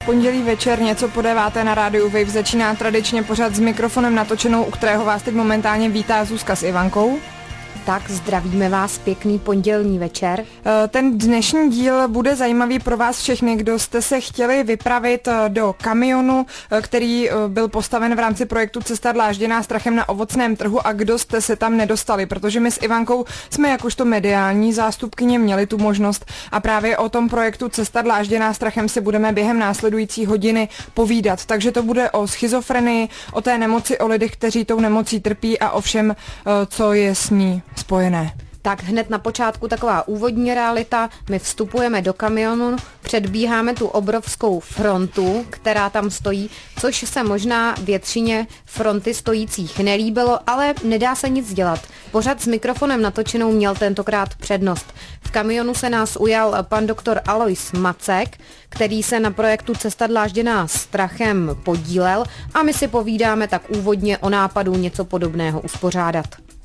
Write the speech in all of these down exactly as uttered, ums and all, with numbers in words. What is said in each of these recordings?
Pondělí večer něco po deváté na rádiu Wave začíná tradičně pořad s mikrofonem natočenou, u kterého vás teď momentálně vítá Zuzka s Ivankou. Tak zdravíme vás, pěkný pondělní večer. Ten dnešní díl bude zajímavý pro vás všechny, kdo jste se chtěli vypravit do kamionu, který byl postaven v rámci projektu Cesta dlážděná strachem na ovocném trhu a kdo jste se tam nedostali, protože my s Ivankou jsme jakožto mediální zástupkyně měli tu možnost a právě o tom projektu Cesta dlážděná strachem si budeme během následující hodiny povídat. Takže to bude o schizofrenii, o té nemoci, o lidech, kteří tou nemocí trpí a o všem, co je s ní spojené. Tak hned na počátku taková úvodní realita. My vstupujeme do kamionu, předbíháme tu obrovskou frontu, která tam stojí, což se možná většině fronty stojících nelíbilo, ale nedá se nic dělat. Pořad s mikrofonem natočenou měl tentokrát přednost. V kamionu se nás ujal pan doktor Alois Macek, který se na projektu Cesta dlážděná strachem podílel a my si povídáme tak úvodně o nápadu něco podobného uspořádat.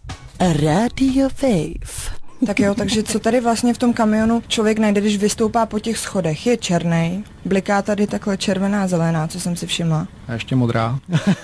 Radio Wave. Tak jo, takže co tady vlastně v tom kamionu člověk najde, když vystoupá po těch schodech? Je černej, bliká tady takhle červená, zelená, co jsem si všimla. A ještě modrá.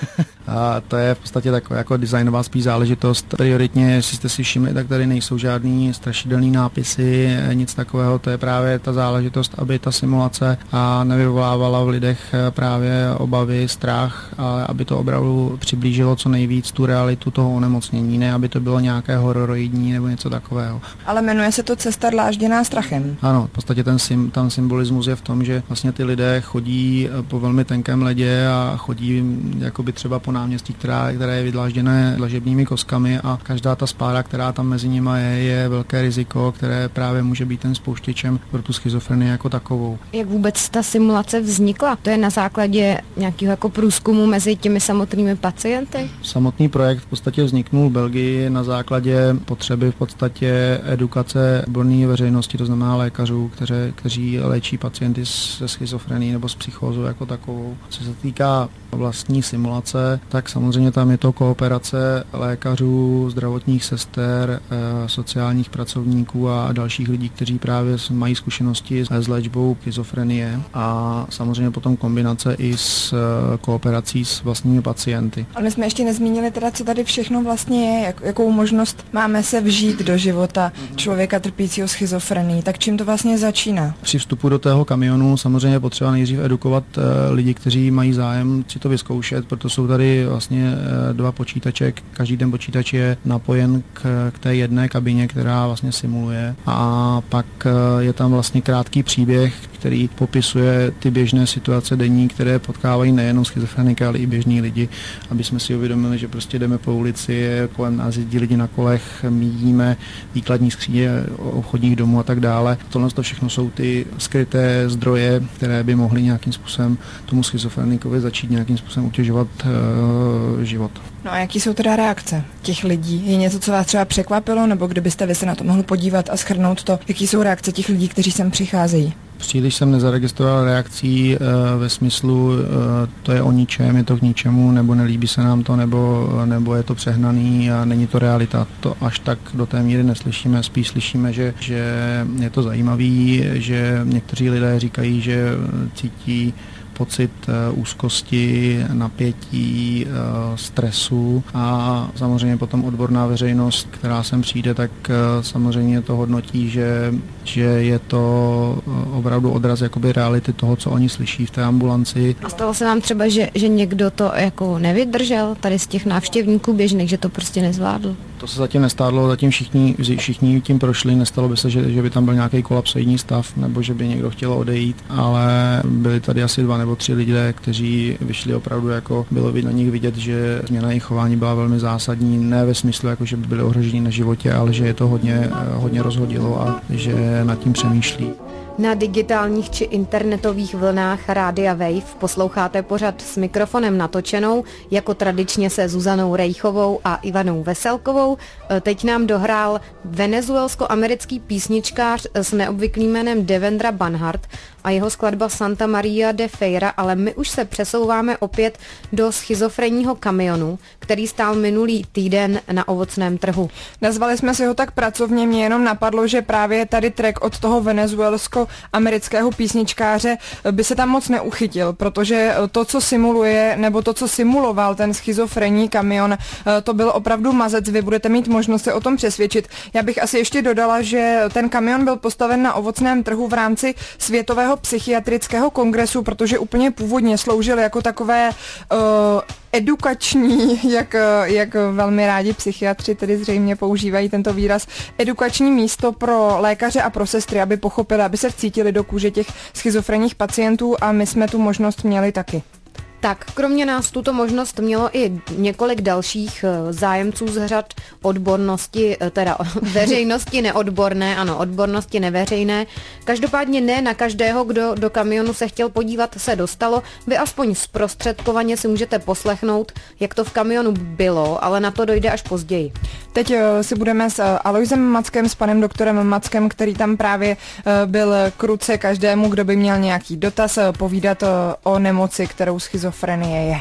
A to je v podstatě taková jako designová spíš záležitost. Prioritně, jestli jste si všimli, tak tady nejsou žádný strašidelný nápisy, nic takového. To je právě ta záležitost, aby ta simulace a nevyvolávala v lidech právě obavy, strach, a aby to opravdu přiblížilo co nejvíc tu realitu toho onemocnění, ne aby to bylo nějaké hororoidní nebo něco takového. Ale jmenuje se to Cesta dlážděná strachem. Ano, v podstatě ten, sim, ten symbolismus je v tom, že vlastně ty lidé chodí po velmi tenkém ledě a chodí jakoby třeba po náměstí, která, které je vydlážděné dlažebními koskami a každá ta spára, která tam mezi nimi je, je velké riziko, které právě může být ten spouštěčem pro tu schizofrenii jako takovou. Jak vůbec ta simulace vznikla? To je na základě nějakého jako průzkumu mezi těmi samotnými pacienty? Samotný projekt v podstatě vzniknul v Belgii na základě potřeby v podstatě edukace odborné veřejnosti, to znamená lékařů, kteří, kteří léčí pacienty se schizofrenií nebo s psychózou jako takovou. Co se týká vlastní simulace, tak samozřejmě tam je to kooperace lékařů, zdravotních sester, sociálních pracovníků a dalších lidí, kteří právě mají zkušenosti s léčbou schizofrenie a samozřejmě potom kombinace i s kooperací s vlastními pacienty. Ale my jsme ještě nezmínili teda, co tady všechno vlastně je, jak, jakou možnost máme se vžít do života člověka trpícího schizofrenií. Tak čím to vlastně začíná? Při vstupu do tého kamionu samozřejmě je potřeba nejdřív edukovat lidi, kteří mají zájem si to vyzkoušet, proto jsou tady vlastně dva počítače, každý ten počítač je napojen k, k té jedné kabině, která vlastně simuluje a pak je tam vlastně krátký příběh, který popisuje ty běžné situace denní, které potkávají nejenom schizofreniky, ale i běžní lidi, aby jsme si uvědomili, že prostě jdeme po ulici, kolem nás jezdí lidi na kolech, míjíme výkladní skříně obchodních domů a tak dále. Tohle to všechno jsou ty skryté zdroje, které by mohly nějakým způsobem tomu schizofrenikovi začít nějakým způsobem utěžovat uh, život. No a jaký jsou teda reakce těch lidí? Je něco, co vás třeba překvapilo, nebo kdybyste vy se na to mohli podívat a shrnout to, jaký jsou reakce těch lidí, kteří sem přicházejí? Příliš jsem nezaregistroval reakcí e, ve smyslu, e, to je o ničem, je to k ničemu, nebo nelíbí se nám to, nebo, nebo je to přehnaný a není to realita. To až tak do té míry neslyšíme, spíš slyšíme, že, že je to zajímavý, že někteří lidé říkají, že cítí pocit uh, úzkosti, napětí, uh, stresu a samozřejmě potom odborná veřejnost, která sem přijde, tak uh, samozřejmě to hodnotí, že, že je to uh, opravdu odraz jakoby reality toho, co oni slyší v té ambulanci. A stalo se vám třeba, že, že někdo to jako nevydržel tady z těch návštěvníků běžných, že to prostě nezvládl? To se zatím nestádlo, zatím všichni, všichni tím prošli, nestalo by se, že, že by tam byl nějaký kolapsoidní stav, nebo že by někdo chtěl odejít, ale byli tady asi dva nebo tři lidé, kteří vyšli opravdu, jako bylo na nich vidět, že změna jejich chování byla velmi zásadní, ne ve smyslu, jako že by byli ohroženi na životě, ale že je to hodně, hodně rozhodilo a že nad tím přemýšlí. Na digitálních či internetových vlnách Rádia Wave posloucháte pořad s mikrofonem natočenou, jako tradičně se Zuzanou Rejchovou a Ivanou Veselkovou. Teď nám dohrál venezuelsko-americký písničkář s neobvyklým jménem Devendra Banhart a jeho skladba Santa Maria de Feira, ale my už se přesouváme opět do schizofrenního kamionu, který stál minulý týden na ovocném trhu. Nazvali jsme si ho tak pracovně, mě jenom napadlo, že právě tady track od toho venezuelsko-amerického písničkáře by se tam moc neuchytil, protože to, co simuluje, nebo to, co simuloval ten schizofrenní kamion, to byl opravdu mazec, vy budete mít možnost se o tom přesvědčit. Já bych asi ještě dodala, že ten kamion byl postaven na ovocném trhu v rámci Světového psychiatrického kongresu, protože úplně původně sloužil jako takové uh, edukační, jak, jak velmi rádi psychiatři tedy zřejmě používají tento výraz, edukační místo pro lékaře a pro sestry, aby pochopili, aby se vcítili do kůže těch schizofrenních pacientů, a my jsme tu možnost měli taky. Tak, kromě nás tuto možnost mělo i několik dalších zájemců z řad odbornosti, teda veřejnosti neodborné, ano, odbornosti neveřejné. Každopádně ne na každého, kdo do kamionu se chtěl podívat, se dostalo. Vy aspoň zprostředkovaně si můžete poslechnout, jak to v kamionu bylo, ale na to dojde až později. Teď si budeme s Alojzem Mackem, s panem doktorem Mackem, který tam právě byl k ruce každému, kdo by měl nějaký dotaz, povídat o nemoci, kterou schizofrenie je.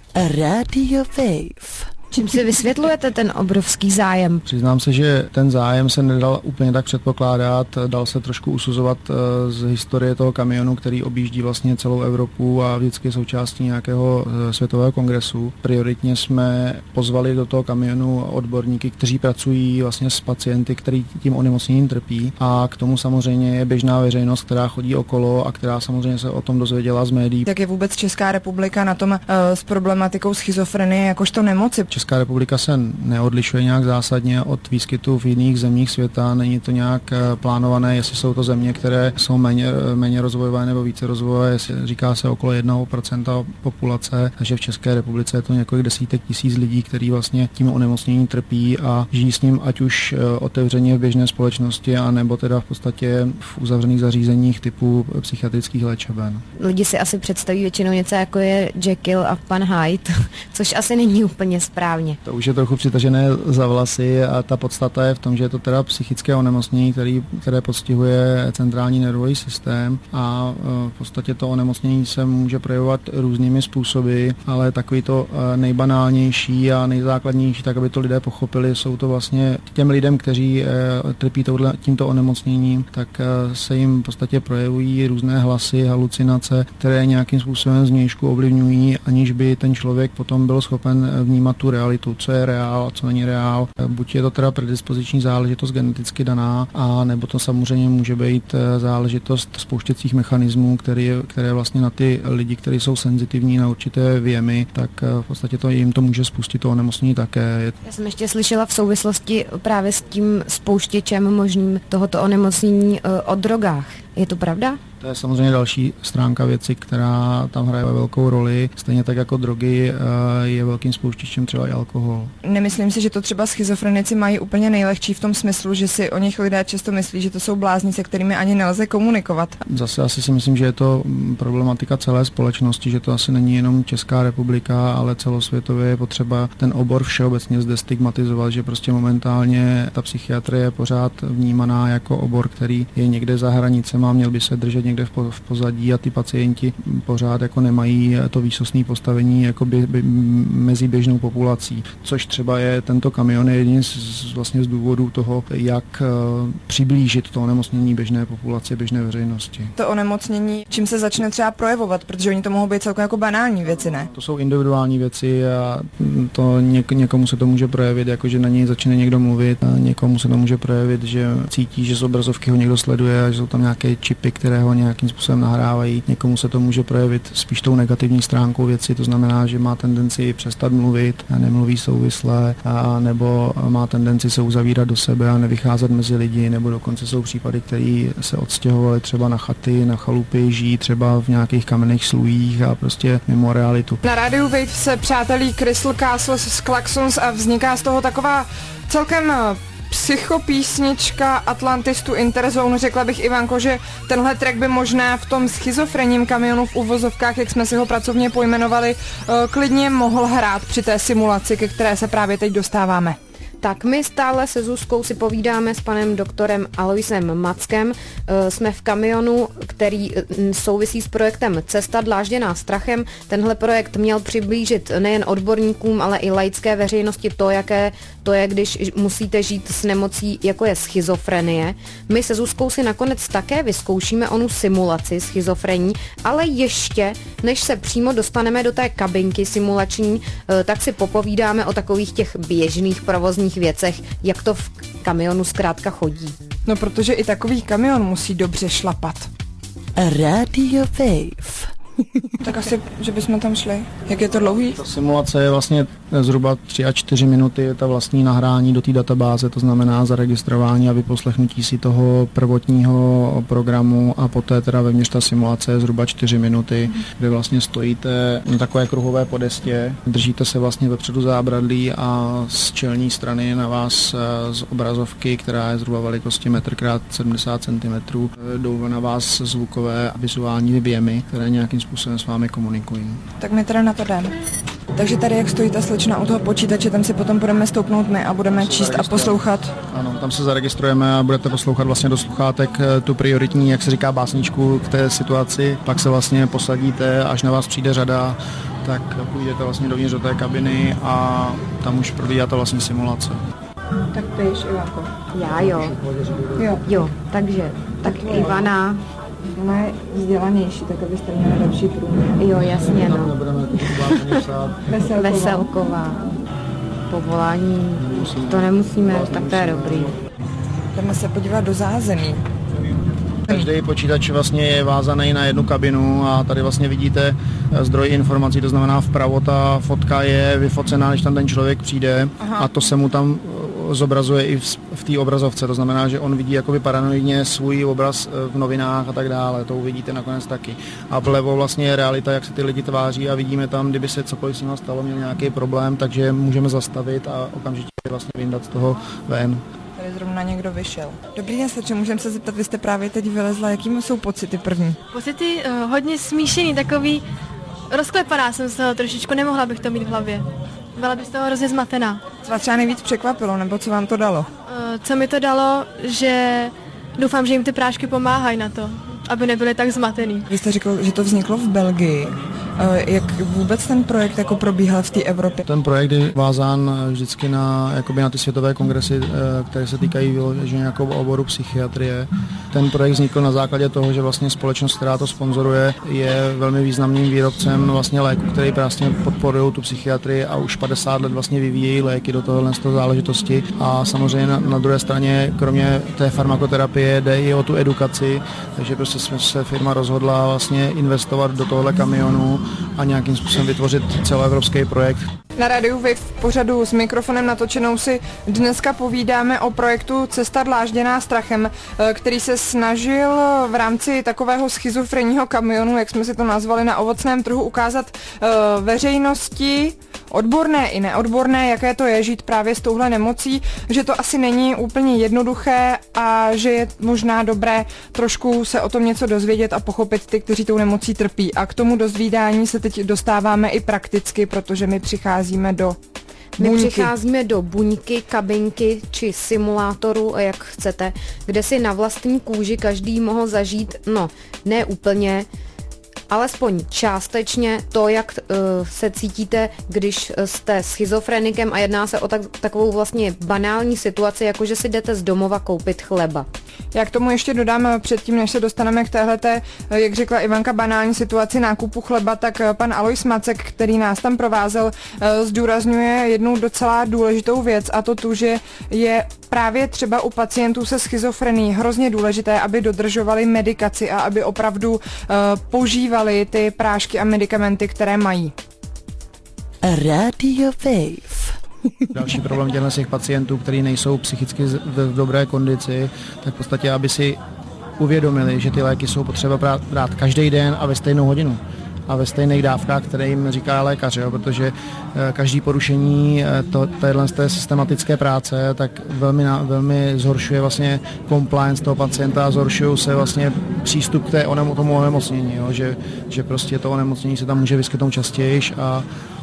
Radio Wave. Čím si vysvětlujete ten obrovský zájem? Přiznám se, že ten zájem se nedal úplně tak předpokládat, dal se trošku usuzovat z historie toho kamionu, který objíždí vlastně celou Evropu a vždycky je součástí nějakého světového kongresu. Prioritně jsme pozvali do toho kamionu odborníky, kteří pracují vlastně s pacienty, kteří tím onemocněním trpí, a k tomu samozřejmě je běžná veřejnost, která chodí okolo a která samozřejmě se o tom dozvěděla z médií. Jak je vůbec Česká republika na tom uh, s problematikou schizofrenie jakožto nemoci? Česká republika se neodlišuje nějak zásadně od výskytu v jiných zemích světa, není to nějak plánované, jestli jsou to země, které jsou méně, méně rozvojové nebo více rozvojové, říká se okolo jednoho procenta populace, takže v České republice je to několik desítek tisíc lidí, kteří vlastně tím onemocněním trpí a žijí s ním ať už otevřeně v běžné společnosti, anebo teda v podstatě v uzavřených zařízeních typu psychiatrických léčeben. Lidi si asi představí většinou něco jako je Jekyll a pan Hyde, což asi není úplně správně. To už je trochu přitažené za vlasy a ta podstata je v tom, že je to teda psychické onemocnění, který, které postihuje centrální nervový systém, a v podstatě to onemocnění se může projevovat různými způsoby, ale takový to nejbanálnější a nejzákladnější, tak aby to lidé pochopili, jsou to vlastně těm lidem, kteří trpí touhle, tímto onemocněním, tak se jim v podstatě projevují různé hlasy, halucinace, které nějakým způsobem zvnějšku ovlivňují, aniž by ten člověk potom byl schopen vnímat tu realitu, co je reál a co není reál. Buď je to teda predispoziční záležitost geneticky daná, a nebo to samozřejmě může být záležitost spouštěcích mechanismů, které, které vlastně na ty lidi, kteří jsou senzitivní na určité věmy, tak v podstatě to jim to může spustit to onemocnění také. Já jsem ještě slyšela v souvislosti právě s tím spouštěčem možným tohoto onemocnění o drogách. Je to pravda? To je samozřejmě další stránka věci, která tam hraje velkou roli. Stejně tak jako drogy je velkým spouštěčem třeba i alkohol. Nemyslím si, že to třeba schizofrenici mají úplně nejlehčí v tom smyslu, že si o nich lidé často myslí, že to jsou blázni, se kterými ani nelze komunikovat. Zase asi si myslím, že je to problematika celé společnosti, že to asi není jenom Česká republika, ale celosvětově je potřeba ten obor všeobecně zde stigmatizovat, že prostě momentálně ta psychiatrie je pořád vnímaná jako obor, který je někde za hranicemi a měl by se držet někde v pozadí, a ty pacienti pořád jako nemají to výsostné postavení jako by, by, mezi běžnou populací, což třeba je tento kamion je jediný z, vlastně z důvodů toho, jak uh, přiblížit to onemocnění běžné populaci, běžné veřejnosti. To onemocnění, čím se začne třeba projevovat, protože oni to mohou být celkem jako banální věci, ne? To jsou individuální věci a to něk, někomu se to může projevit, jako že na něj začne někdo mluvit, a někomu se to může projevit, že cítí, že z obrazovky ho někdo sleduje a že jsou tam nějaké čipy, které ho nějakým způsobem nahrávají. Někomu se to může projevit spíš tou negativní stránkou věci, to znamená, že má tendenci přestat mluvit, a nemluví souvisle, a nebo má tendenci se uzavírat do sebe a nevycházet mezi lidi, nebo dokonce jsou případy, které se odstěhovali třeba na chaty, na chalupy, žijí třeba v nějakých kamenných slujích a prostě mimo realitu. Na rádiu Wave se přátelí Crystal Castles z Klaxons a vzniká z toho taková celkem psychopísnička Atlantistu Interzone. Řekla bych, Ivanko, že tenhle track by možná v tom schizofrenním kamionu v uvozovkách, jak jsme si ho pracovně pojmenovali, klidně mohl hrát při té simulaci, ke které se právě teď dostáváme. Tak my stále se Zuzkou si povídáme s panem doktorem Aloisem Mackem. Jsme v kamionu, který souvisí s projektem Cesta dlážděná strachem. Tenhle projekt měl přiblížit nejen odborníkům, ale i laické veřejnosti to, jaké to je, když musíte žít s nemocí, jako je schizofrenie. My se Zuzkou si nakonec také vyzkoušíme onu simulaci schizofrení, ale ještě, než se přímo dostaneme do té kabinky simulační, tak si popovídáme o takových těch běžných provozních věcech, jak to v kamionu zkrátka chodí. No, protože i takový kamion musí dobře šlapat. Radio Wave. Tak asi, že bychom tam šli. Jak je to dlouhý? Ta simulace je vlastně zhruba tři a čtyři minuty, ta vlastní nahrání do té databáze, to znamená zaregistrování a vyposlechnutí si toho prvotního programu a poté teda vevnitř ta simulace je zhruba čtyři minuty, kde vlastně stojíte na takové kruhové podestě, držíte se vlastně vepředu zábradlí a z čelní strany na vás z obrazovky, která je zhruba velikosti metr krát sedmdesát centimetrů, jdou na vás zvukové a vizuální věmy, které nějakým způsobem s vámi komunikují. Tak my teda na to jdeme. Takže tady, jak stojí ta slečna u toho počítače, tam si potom budeme stoupnout my a budeme číst a poslouchat. Ano, tam se zaregistrujeme a budete poslouchat vlastně do sluchátek tu prioritní, jak se říká, básničku k té situaci. Pak se vlastně posadíte, až na vás přijde řada, tak půjdete vlastně dovnitř do té kabiny a tam už probíhá ta vlastní simulace. Tak píš, Ivanko. Já jo. Jo. Jo, takže, tak Ivana. Ona je vzdělanější, tak abyste měli lepší průměr. Jo, jasně, no. Veselková. Veselková. Povolání, to nemusíme, tak to je dobrý. Jdeme se podívat do zázemí. Každý počítač vlastně je vázaný na jednu kabinu a tady vlastně vidíte zdroj informací, to znamená vpravo ta fotka je vyfocená, když tam ten člověk přijde. Aha. A to se mu tam zobrazuje i v, v té obrazovce, to znamená, že on vidí jakoby paranoidně svůj obraz v novinách a tak dále, to uvidíte nakonec taky. A vlevo vlastně je realita, jak se ty lidi tváří a vidíme tam, kdyby se cokoliv s ním stalo, měl nějaký problém, takže můžeme zastavit a okamžitě vlastně vyndat z toho ven. Tady zrovna někdo vyšel. Dobrý den, slečno, můžeme se zeptat, vy jste právě teď vylezla, jakými jsou pocity první? Pocity uh, hodně smíšený, takový rozklepaná jsem z toho trošičku, nemohla bych to mít v hlavě. Byla bych z toho hrozně zmatená. Co vás třeba nejvíc překvapilo, nebo co vám to dalo? Uh, co mi to dalo, že doufám, že jim ty prášky pomáhají na to, aby nebyly tak zmatený. Vy jste řekl, že to vzniklo v Belgii. Jak vůbec ten projekt jako probíhal v té Evropě? Ten projekt je vázán vždycky na, jakoby na ty světové kongresy, které se týkají vyloženě jako oboru psychiatrie. Ten projekt vznikl na základě toho, že vlastně společnost, která to sponzoruje, je velmi významným výrobcem vlastně léku, který vlastně podporují tu psychiatrii a už padesát let vlastně vyvíjejí léky do tohohle z toho záležitosti. A samozřejmě na, na druhé straně, kromě té farmakoterapie, jde i o tu edukaci, takže prostě se firma rozhodla vlastně investovat do tohohle kamionu a nějakým způsobem vytvořit celoevropský projekt. Na Radiu Wave v pořadu s mikrofonem natočenou si dneska povídáme o projektu Cesta dlážděná strachem, který se snažil v rámci takového schizofrenního kamionu, jak jsme si to nazvali, na ovocném trhu ukázat uh, veřejnosti, odborné i neodborné, jaké to je žít právě s touhle nemocí, že to asi není úplně jednoduché a že je možná dobré trošku se o tom něco dozvědět a pochopit ty, kteří tou nemocí trpí. A k tomu dozvídání se teď dostáváme i prakticky, protože my přicházíme do My buňky. přicházíme do buňky, kabinky či simulátoru, jak chcete, kde si na vlastní kůži každý mohl zažít, no, ne úplně, alespoň částečně to, jak uh, se cítíte, když jste schizofrenikem a jedná se o tak, takovou vlastně banální situaci, jako že si jdete z domova koupit chleba. Já k tomu ještě dodám předtím, než se dostaneme k téhleté, jak řekla Ivanka, banální situaci nákupu chleba, tak pan Alois Macek, který nás tam provázel, zdůrazňuje jednu docela důležitou věc, a to tu, že je právě třeba u pacientů se schizofrenií hrozně důležité, aby dodržovali medikaci a aby opravdu uh, požívali ty prášky a medikamenty, které mají. Radio Wave. Další problém těchto těch pacientů, kteří nejsou psychicky v dobré kondici, tak v podstatě, aby si uvědomili, že ty léky jsou potřeba brát, brát každý den a ve stejnou hodinu a ve stejných dávkách, které jim říká lékař, jo, protože každý porušení to, téhle z té systematické práce tak velmi, velmi zhoršuje vlastně compliance toho pacienta a zhoršují se vlastně přístup k té, onem, tomu onemocnění, jo, že, že prostě to onemocnění se tam může vyskytnout častěji a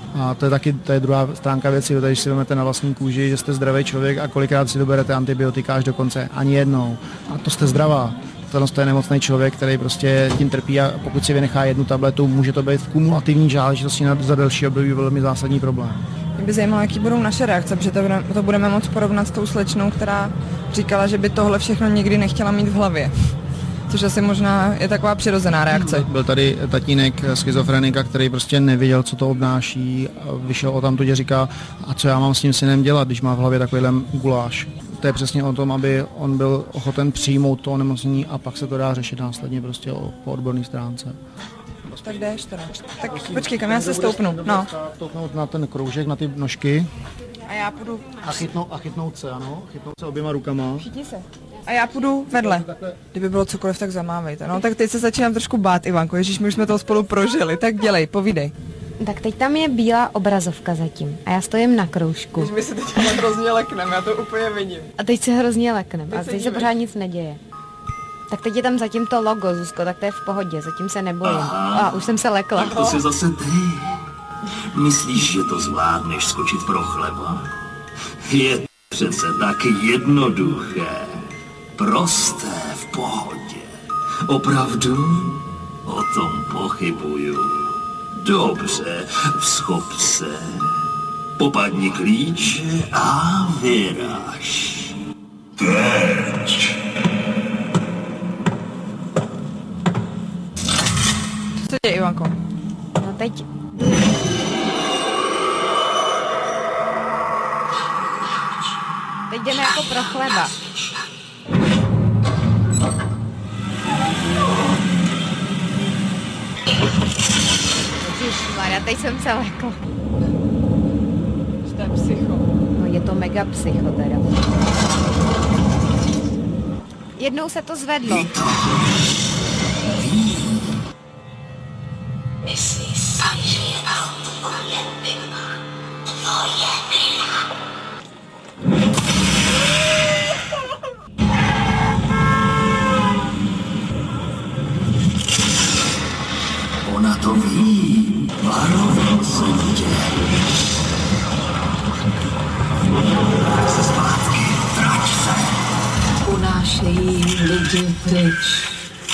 A to je taky to je druhá stránka věci, když si vezmete na vlastní kůži, že jste zdravý člověk a kolikrát si doberete antibiotika až do konce, ani jednou. A to jste zdravá. To je nemocný člověk, který prostě tím trpí a pokud si vynechá jednu tabletu, může to být v kumulativní záležitosti za delší období velmi zásadní problém. Mě by zajímalo, jaký budou naše reakce, protože to, bude, to budeme moct porovnat s tou slečnou, která říkala, že by tohle všechno nikdy nechtěla mít v hlavě. Což asi možná je taková přirozená reakce. Byl tady tatínek schizofrenika, který prostě nevěděl, co to obnáší, vyšel o tamtud a říká, a co já mám s tím synem dělat, když má v hlavě takovýhle guláš. To je přesně o tom, aby on byl ochoten přijmout to onemocnění a pak se to dá řešit následně prostě po odborné stránce. Tak jdeš teda. Tak počkej, kam já se stoupnu. No. Stoupnout na ten kroužek, na ty nožky. A já půjdu... A chytnout, a chytnout se, ano. Chytnout se oběma rukama. Chytni se. A já půjdu vedle. Kdyby bylo cokoliv, tak zamávejte. No tak teď se začínám trošku bát, Ivanko. Ježíš, my už jsme to spolu prožili. Tak dělej, povídej. Tak teď tam je bílá obrazovka zatím a já stojím na kroužku. Když my se teď hrozně lekneme, já to úplně vidím. A teď se hrozně leknem teď a se teď se pořád nic neděje. Tak teď je tam zatím to logo, Zuzko, tak to je v pohodě, zatím se nebojím. Aha, a už jsem se lekla. Tak to si zase ty. Myslíš, že to zvládneš skočit pro chleba? Je to přece tak jednoduché, prosté, v pohodě. Opravdu? O tom pochybuju. Dobře, vzchop se, popadni klíče a vyraž. Teď. Co se děje, Ivanko? No teď... Teď jdeme jako pro chleba. Ježišmarja, teď jsem se lekla. To je psycho. No je to mega psycho teda. Jednou se to zvedlo. Ona to ví, varovno se dě. Tak se zpátky, trať se. Unášejí lidi pryč.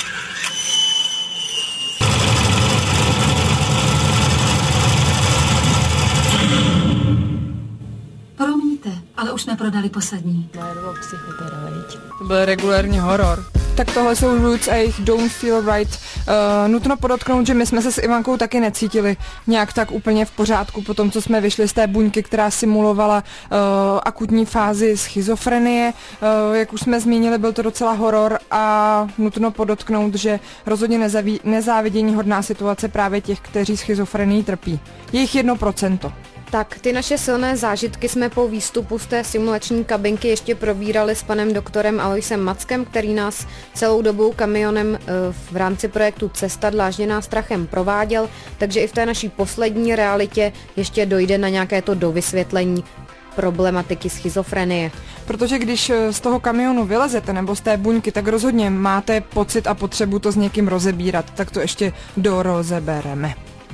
Promiňte, ale už jsme prodali posadní. No, to bylo psycho teda, viď. To byl regulérní horor. Tak tohle jsou Roots a jejich Don't Feel Right. Uh, nutno podotknout, že my jsme se s Ivankou taky necítili nějak tak úplně v pořádku po tom, co jsme vyšli z té buňky, která simulovala uh, akutní fázi schizofrenie. Uh, jak už jsme zmínili, byl to docela horor a nutno podotknout, že rozhodně nezaví, nezávidění hodná situace právě těch, kteří schizofrenii trpí. Je jich jedno procento. Tak, ty naše silné zážitky jsme po výstupu z té simulační kabinky ještě probírali s panem doktorem Aloisem Mackem, který nás celou dobu kamionem v rámci projektu Cesta dlážděná strachem prováděl, takže i v té naší poslední realitě ještě dojde na nějaké to dovysvětlení problematiky schizofrenie. Protože když z toho kamionu vylezete nebo z té buňky, tak rozhodně máte pocit a potřebu to s někým rozebírat, tak to ještě dorozebereme.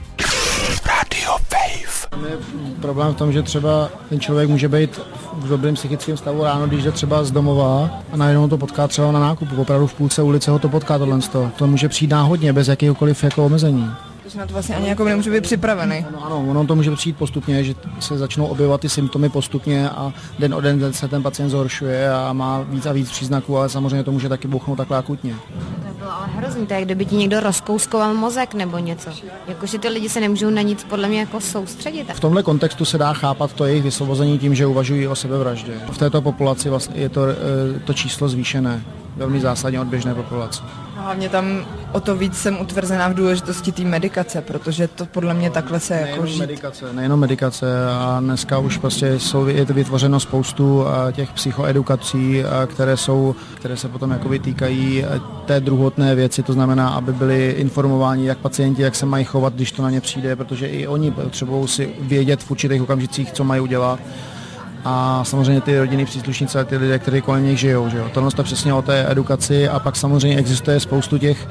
Radio Wave. Tam je problém v tom, že třeba ten člověk může být v dobrém psychickém stavu ráno, když jde třeba z domova a najednou to potká třeba na nákupu. Opravdu v půlce ulice ho to potká tohle. To může přijít náhodně, bez jakéhokoliv jako omezení. Takže na to vlastně ani jako nemůže být připravený. Ano, ano, ono to může přijít postupně, že se začnou objevovat ty symptomy postupně a den o den se ten pacient zhoršuje a má víc a víc příznaků, ale samozřejmě to může taky bouchnout takhle akutně. To bylo ale hrozný, to je, kdyby ti někdo rozkouskoval mozek nebo něco. Jakože ty lidi se nemůžou na nic podle mě jako soustředit. V tomhle kontextu se dá chápat to jejich vysvobození tím, že uvažují o sebevraždě. V této populaci vlastně je to, to číslo zvýšené, velmi zásadně od běžné populace. Hlavně tam o to víc jsem utvrzená v důležitosti té medikace, protože to podle mě takhle se jako nejenom žít. medikace, nejenom medikace a dneska už prostě jsou, je vytvořeno spoustu těch psychoedukací, které jsou, které se potom jako týkají té druhotné věci, to znamená, aby byli informováni jak pacienti, jak se mají chovat, když to na ně přijde, protože i oni potřebují si vědět v určitých okamžicích, co mají udělat. A samozřejmě ty rodinní příslušníci a ty lidé, kteří kolem nich žijou. Že jo? Tohle je přesně o té edukaci a pak samozřejmě existuje spoustu těch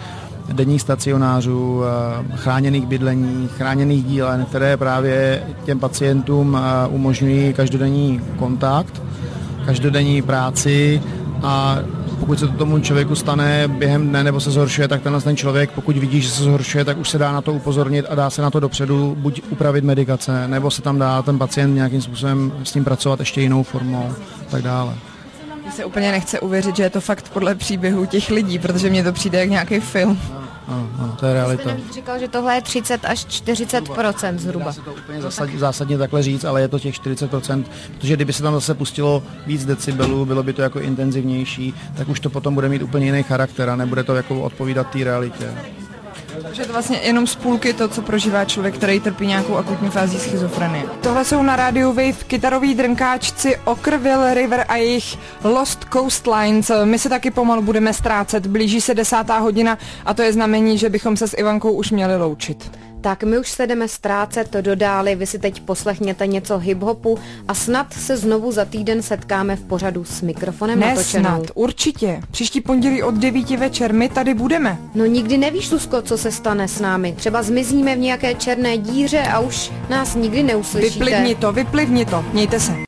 denních stacionářů, chráněných bydlení, chráněných dílen, které právě těm pacientům umožňují každodenní kontakt, každodenní práci a pokud se to tomu člověku stane během dne nebo se zhoršuje, tak tenhle ten člověk, pokud vidí, že se zhoršuje, tak už se dá na to upozornit a dá se na to dopředu buď upravit medikace, nebo se tam dá ten pacient nějakým způsobem s ním pracovat ještě jinou formou, tak dále. Mně se úplně nechce uvěřit, že je to fakt podle příběhů těch lidí, protože mně to přijde jak nějaký film. Ano, ano, to je realita. Jste navíc říkal, že tohle je třicet až čtyřicet procent zhruba. Dá se to úplně zásadně, zásadně takhle říct, ale je to těch čtyřicet procent, protože kdyby se tam zase pustilo víc decibelů, bylo by to jako intenzivnější, tak už to potom bude mít úplně jiný charakter a nebude to jako odpovídat té realitě. Takže je to vlastně jenom z půlky to, co prožívá člověk, který trpí nějakou akutní fází schizofrenie. Tohle jsou na rádiu Wave kytaroví drnkáčci Okkervil River a jejich Lost Coastlines. My se taky pomalu budeme ztrácet, blíží se desátá hodina a to je znamení, že bychom se s Ivankou už měli loučit. Tak my už se jdeme ztrácet do dály, vy si teď poslechněte něco hip-hopu a snad se znovu za týden setkáme v pořadu s mikrofonem ne natočenou. Snad, určitě. Příští pondělí od devíti večer my tady budeme. No nikdy nevíš, Zuzko, co se stane s námi. Třeba zmizníme v nějaké černé díře a už nás nikdy neuslyšíte. Vyplivni to, vyplivni to. Mějte se.